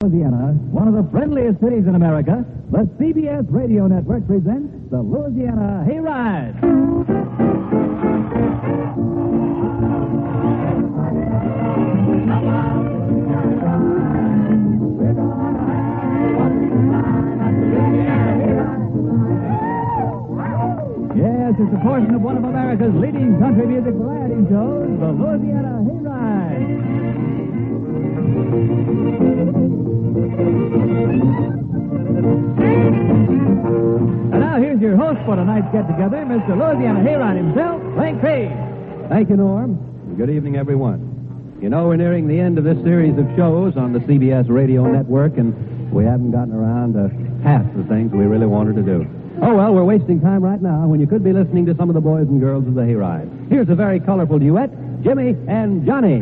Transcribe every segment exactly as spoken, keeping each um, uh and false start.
Louisiana, one of the friendliest cities in America, the C B S Radio Network presents the Louisiana Hayride. Yes, it's a portion of one of America's leading country music variety shows, the Louisiana Hayride. And now here's your host for tonight's get-together, Mister Louisiana Hayride himself, Frank Craig. Thank you, Norm. Good evening, everyone. You know, we're nearing the end of this series of shows on the C B S Radio Network, and we haven't gotten around to half the things we really wanted to do. Oh, well, we're wasting time right now when you could be listening to some of the boys and girls of the Hayride. Here's a very colorful duet, Jimmy and Johnny.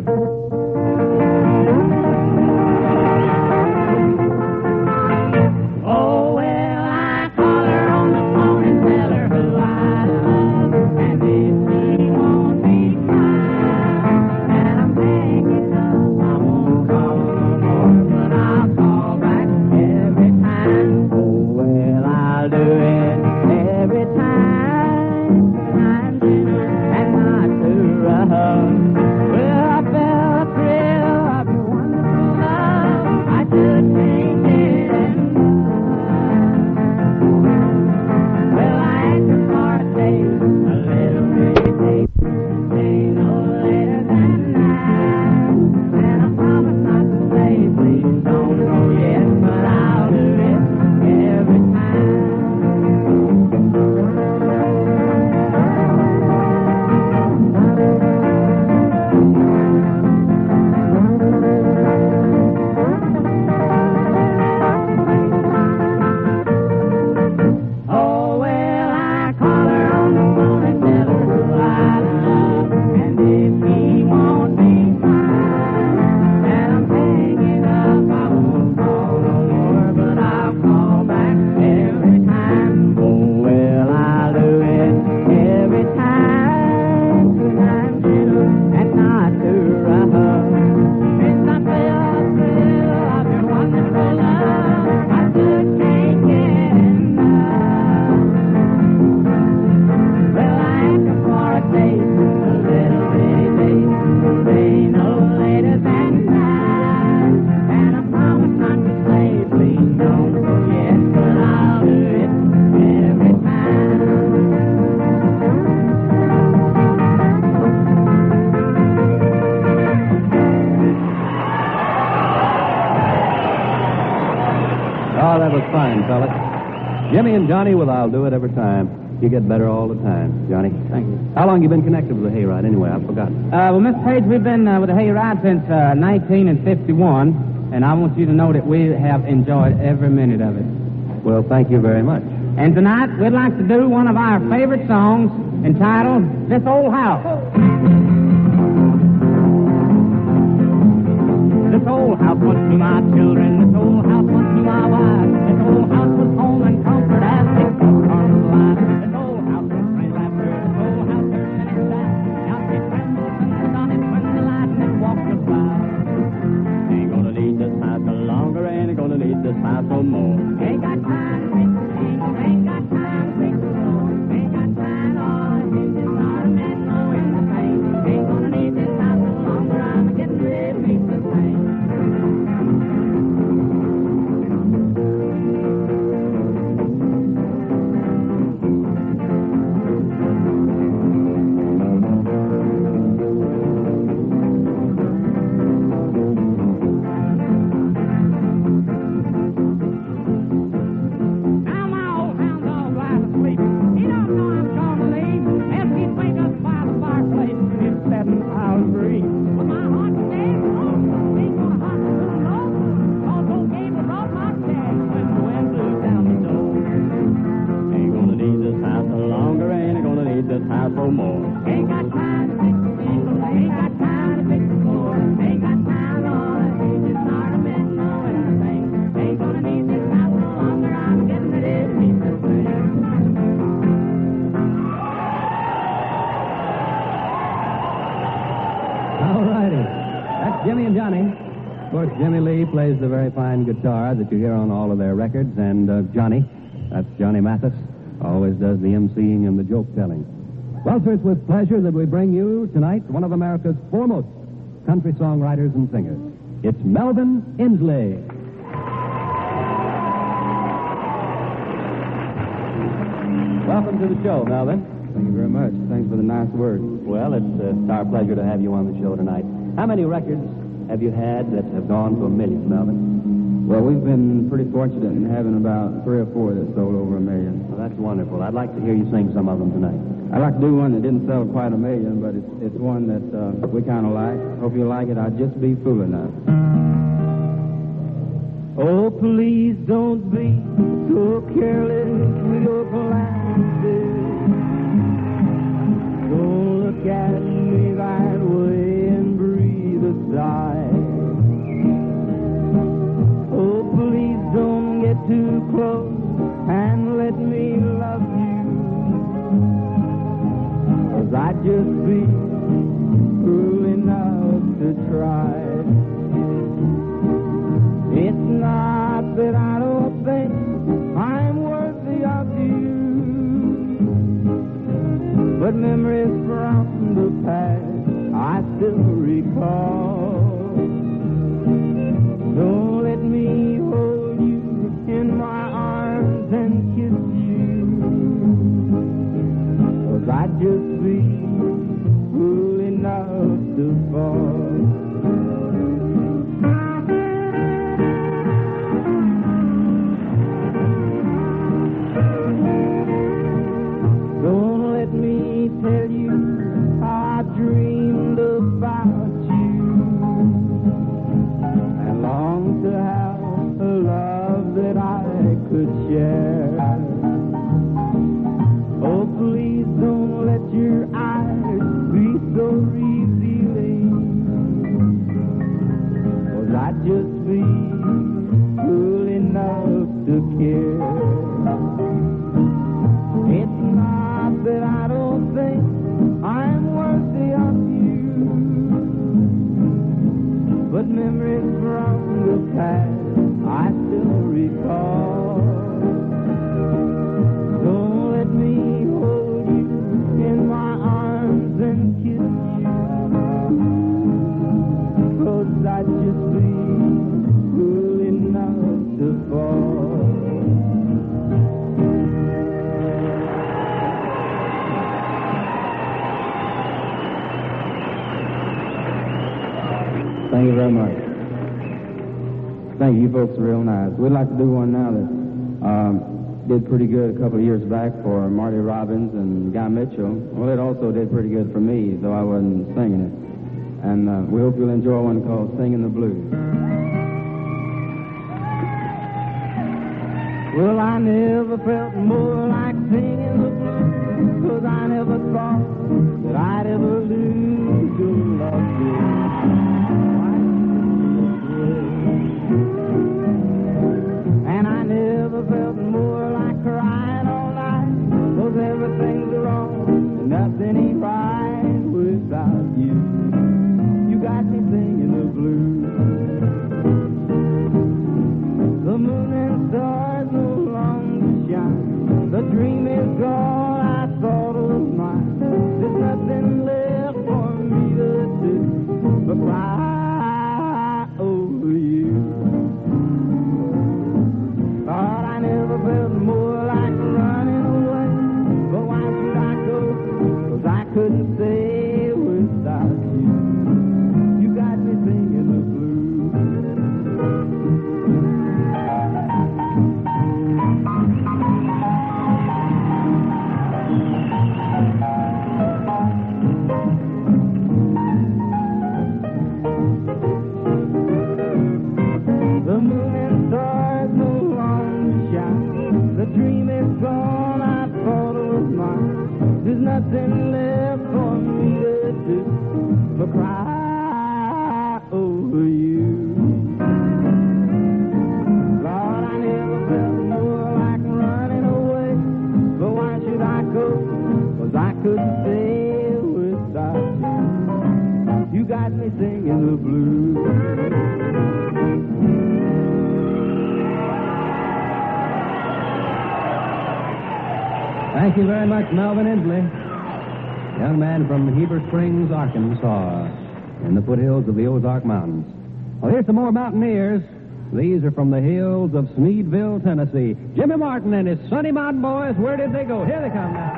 Oh, well, I call her on the phone and tell her who I love. And if she won't be kind, and I'm hanging up, I won't call no more, but I'll call back every time. Oh, well, I'll do it every time. I'm dinner and not too rough. Well, I felt a thrill of your wonderful love. I could take it. Jimmy and Johnny with I'll Do It Every Time. You get better all the time, Johnny. Thank you. How long you been connected with the Hayride anyway? I've forgotten. Uh, well, Mister Page, we've been uh, with the Hayride since uh, nineteen fifty-one, and I want you to know that we have enjoyed every minute of it. Well, thank you very much. And tonight, we'd like to do one of our favorite songs entitled This Old House. This old house once knew my children, this old house once knew my wife, this old house was home and comfort as they come from life. This old house was friend laughter, this old house was minute sad. Now she trembles and astonished when the lightning walks us by. Ain't gonna need this house no longer, ain't gonna need this house no more. Ain't got time to fix the things, ain't got time to fix the floor. Ain't got time all the hinges, all the men know in the pain. Ain't gonna need this house no longer, I'm getting ready to make the pain. Jimmy Lee plays the very fine guitar that you hear on all of their records, and uh, Johnny, that's Johnny Mathis, always does the emceeing and the joke telling. Well, sir, it's with pleasure that we bring you tonight one of America's foremost country songwriters and singers. It's Melvin Inslee. Welcome to the show, Melvin. Thank you very much. Thanks for the nice words. Well, it's, uh, it's our pleasure to have you on the show tonight. How many records have you had that have gone to a million, Melvin? Well, we've been pretty fortunate in having about three or four that sold over a million. Well, that's wonderful. I'd like to hear you sing some of them tonight. I'd like to do one that didn't sell quite a million, but it's, it's one that uh, we kind of like. Hope you like it. I'd just be fool enough. Oh, please don't be so careless with your glasses. Don't look at me that way and breathe a sigh. Oh, please don't get too close and let me love you, 'cause I'd just be cruel enough to try. It's not that I don't think I'm worthy of you, but memories from the past I still recall. Don't let me hold you in my arms and kiss you, 'cause I'd just be fool enough to fall. Tell you how I dreamed about you and longed to have a love that I could share. Oh, please don't let your eyes be so revealing, 'cause I'd just be fool enough to care. It's not that I don't think I'm worthy of you, but memories from the past I still recall. Don't let me hold you in my arms and kiss you, 'cause I'd just be fool enough to fall. Thank you very much. Thank you. You folks are real nice. We'd like to do one now that um, did pretty good a couple of years back for Marty Robbins and Guy Mitchell. Well, it also did pretty good for me, though I wasn't singing it. And uh, we hope you'll enjoy one called Singing the Blues. Well, I never felt more like singing the blues, 'cause I never thought that I'd ever lose your love. And I never felt more like crying all night, 'cause everything's wrong and nothing ain't right without you. You got me singing the blues. The moon and stars no longer shine. The dream is gone, I thought it was mine. There's nothing left for me to do but cry over you. Thought I never felt more like running away, but why should I go? 'Cause I couldn't stay without you. You got me singing the blues. The moon and stars no longer shine. The dream is gone, I thought it was mine. There's nothing left for me to do but cry over you. Lord, I never felt more like running away, but why should I go? 'Cause I couldn't stay without you. You got me singing the blues. Thank you very much, Melvin Inslee. Young man from Heber Springs, Arkansas, in the foothills of the Ozark Mountains. Well, here's some more mountaineers. These are from the hills of Smeadville, Tennessee. Jimmy Martin and his Sunny Mountain Boys, where did they go? Here they come now.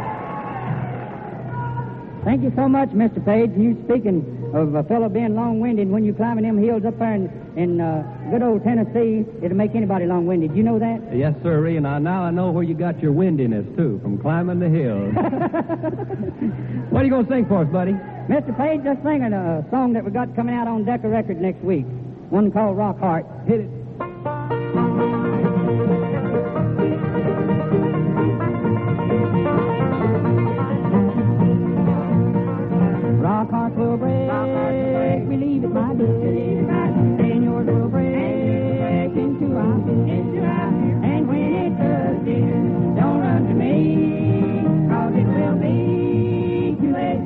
Thank you so much, Mister Page. You speaking of a fellow being long-winded, when you climbing them hills up there in, in uh, good old Tennessee, it'll make anybody long-winded. You know that? Yes, sir, and I, now I know where you got your windiness, too, from climbing the hills. What are you going to sing for us, buddy? Mister Page, just singing a song that we got coming out on Decca Records next week, one called Rock Heart. Hit it. Rock heart will break, believe it, my dear, and yours will break into our fear. And when it does, dear, don't run to me, 'cause it will be too late.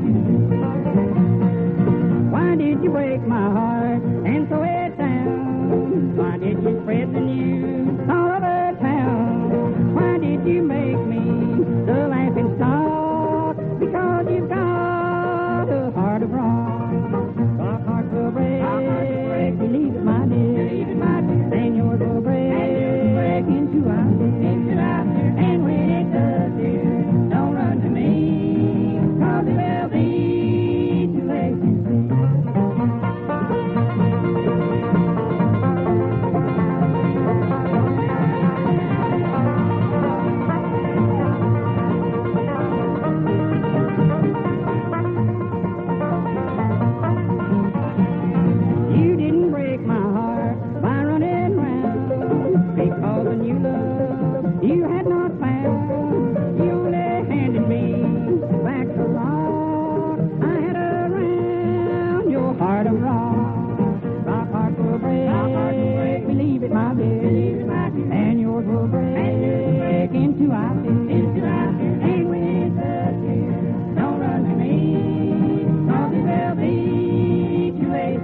Why did you break my heart and throw it down? Why did you spread the news all over town? Why did you make me the laughing stock? Because you've got a heart of rock. Rock heart will break, believe it, my dear, and yours will break into our fear. And when it does, dear, don't run to me, 'cause it will be too late. You didn't break my heart by running round, because the new love you had not found. You only handed me back the rock I had around your heart of rock. Rock heart will break, believe it, my dear, and yours will break into our fear. And when it does, dear, don't run to me, 'cause it will be too late.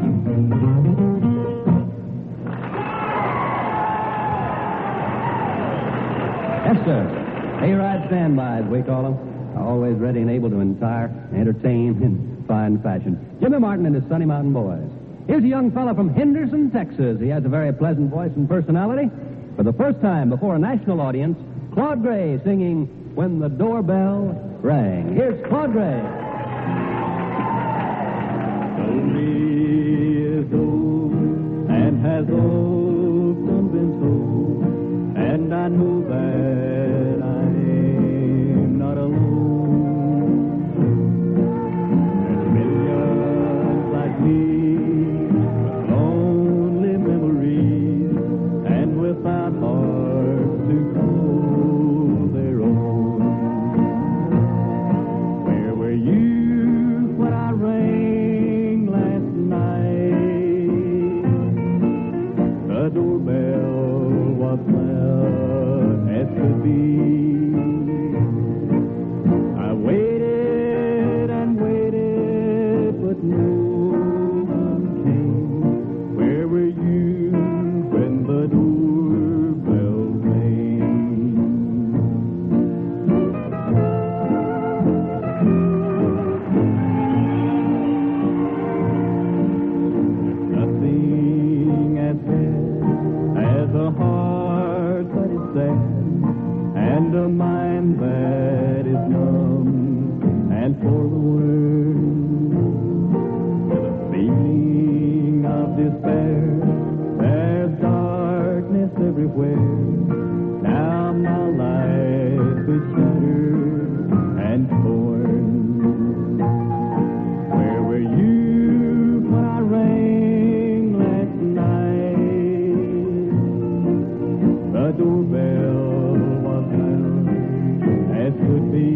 Yes, sir. Hayride standby, as we call them. Always ready and able to entire, entertain in fine fashion. Jimmy Martin and his Sunny Mountain Boys. Here's a young fellow from Henderson, Texas. He has a very pleasant voice and personality. For the first time before a national audience, Claude Gray singing When the Doorbell Rang. Here's Claude Gray. Lonely is old and has often been told, and I know that I'm not alone. There's millions like me with lonely memories and without hearts to call their own. Where were you when I rang last night? The doorbell was loud as could be. I waited and waited, but no one came. Where were you when the doorbell rang? Nothing as bad as a heart that is sad, and a mind that is numb and forlorn, with a feeling of despair. There's darkness everywhere. Now my life is shattered and torn. Where were you when I rang last night? The doorbell was loud as could be.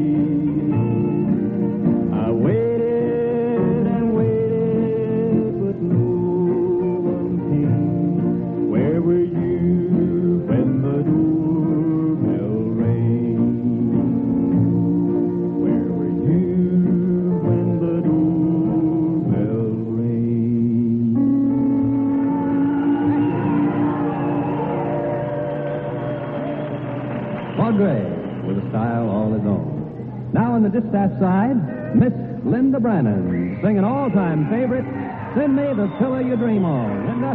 I waited and waited, but no one came. Where were you when the doorbell rang? Where were you when the doorbell rang? Claude Gray with a style all his own. Now on the distaff side, Miss Linda Brannon, singing all-time favorite, Send Me the Pillow You Dream On. Linda?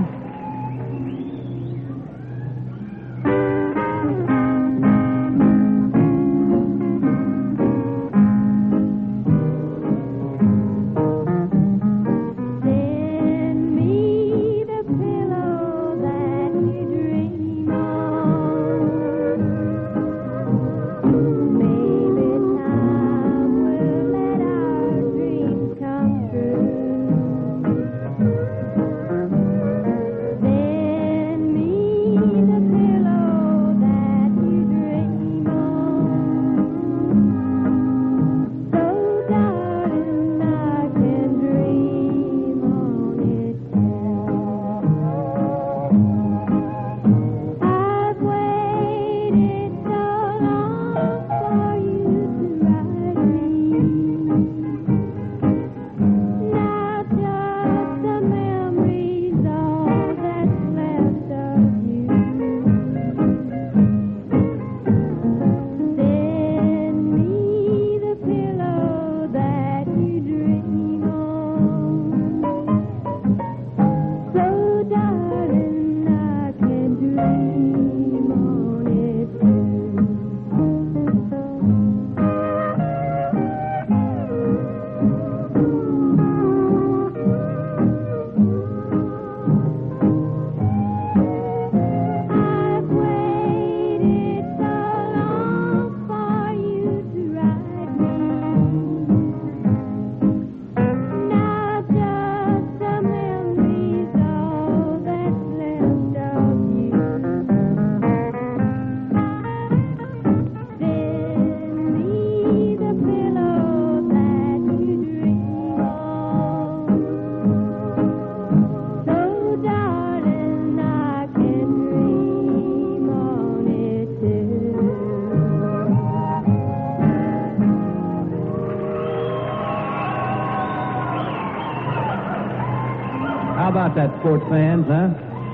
How about that, sports fans, huh?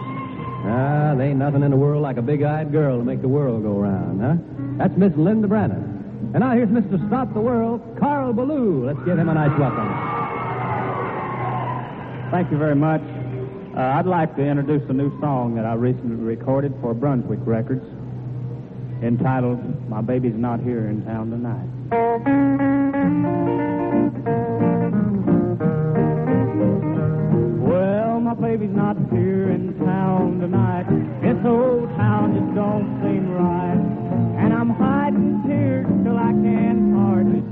Ah, there ain't nothing in the world like a big-eyed girl to make the world go round, huh? That's Miss Linda Brannon. And now here's Mister Stop the World, Carl Ballou. Let's give him a nice welcome. Thank you very much. Uh, I'd like to introduce a new song that I recently recorded for Brunswick Records, entitled My Baby's Not Here in Town Tonight. Well, my baby's not here in town tonight. This old town just don't seem right. And I'm hiding tears till I can hardly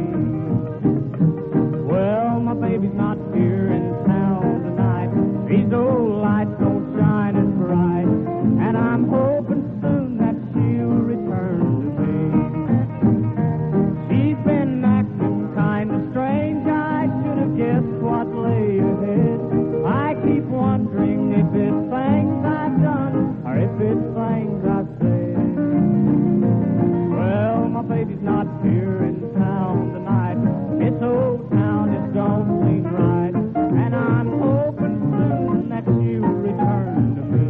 see. Well, my baby's not here in town tonight. These old lights don't shine as bright. And I'm hoping soon that she'll return to me. She's been acting kind of strange. I should have guessed what lay ahead. I keep wondering if it's things I've done or if it's things I've said. Well, my baby's not here in town tonight. This old town just don't seem right. And I'm hoping soon that she'll return to me.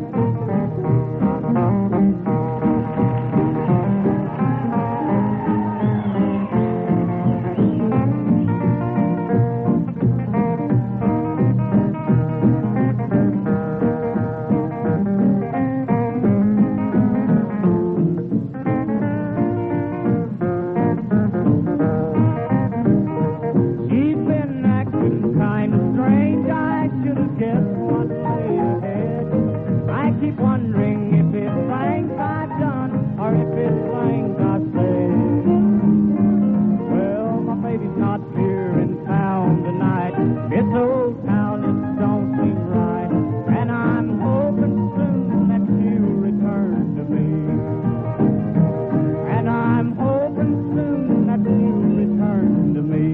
She's been acting kind of strange. I should have guessed what lay ahead. I keep wondering if it's things I've done or if it's things I've said. Well, my baby's not here in town tonight. This old town just don't seem right. And I'm hoping soon that she'll return to me. And I'm hoping soon that she'll return to me.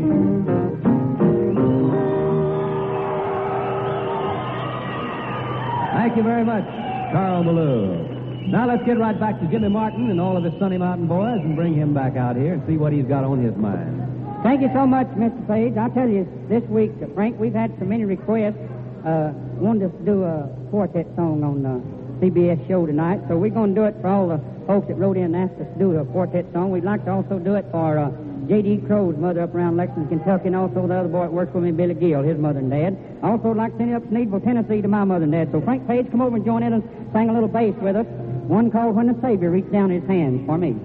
Thank you very much, Carl Ballou. Now let's get right back to Jimmy Martin and all of his Sunny Mountain Boys and bring him back out here and see what he's got on his mind. Thank you so much, Mister Page. I'll tell you, this week, Frank, we've had so many requests. Uh, wanted us to do a quartet song on uh, C B S show tonight, so we're going to do it for all the folks that wrote in and asked us to do a quartet song. We'd like to also do it for uh, J D Crow's mother up around Lexington, Kentucky, and also the other boy that works with me, Billy Gill, his mother and dad. Also would like to send it up to Needville, Tennessee to my mother and dad. So Frank Page, come over and join in and sing a little bass with us. One called When the Savior Reached Down His Hands for Me.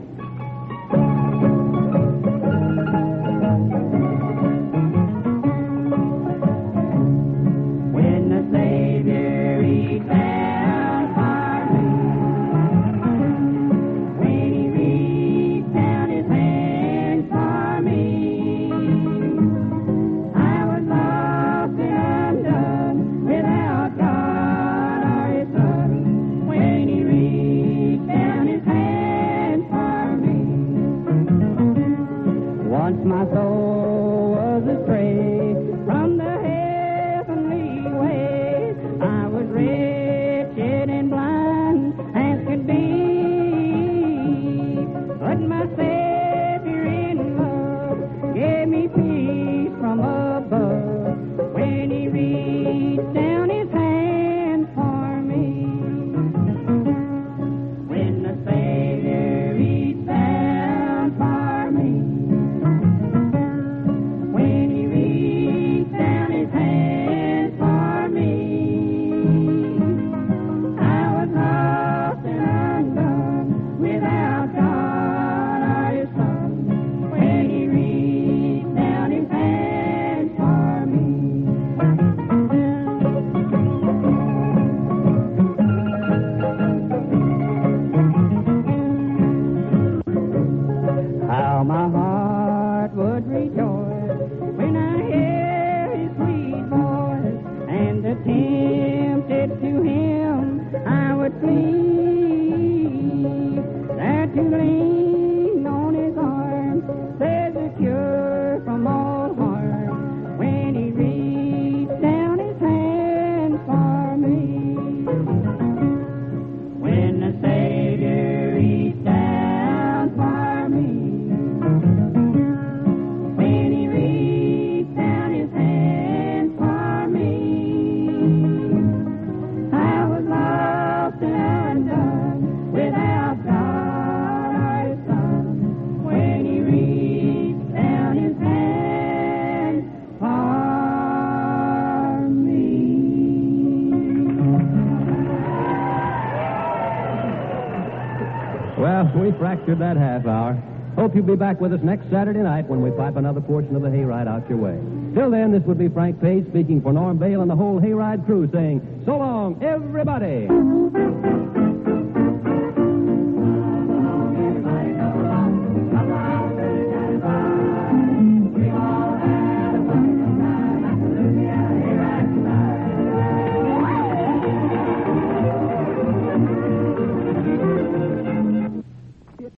When the Savior reached down for me, when he reached down his hands for me, I was lost and undone without God or his Son. When he reached down his hands for me, Once my soul was astray from the heavenly ways. I was wretched and blind as could be. But my Savior in love gave me peace from above when he reached down his hand for me. when the Savior reached down for me, when he reached down his hands for me, I was lost and undone without God or his Son. When he reached down his hands for me. How my heart would rejoice when I hear his sweet voice, and attempted to him I would flee. There to lean on his arm, there's a cure from all harm when he reached down his hand for me. When the Savior reached down for me, when he reached down his hands for me, I was lost and undone without God or his Son. When he reached down his hands for me. Well, we fractured that half hour. Hope you'll be back with us next Saturday night when we pipe another portion of the hayride out your way. Till then, this would be Frank Page speaking for Norm Bale and the whole hayride crew saying, so long, everybody.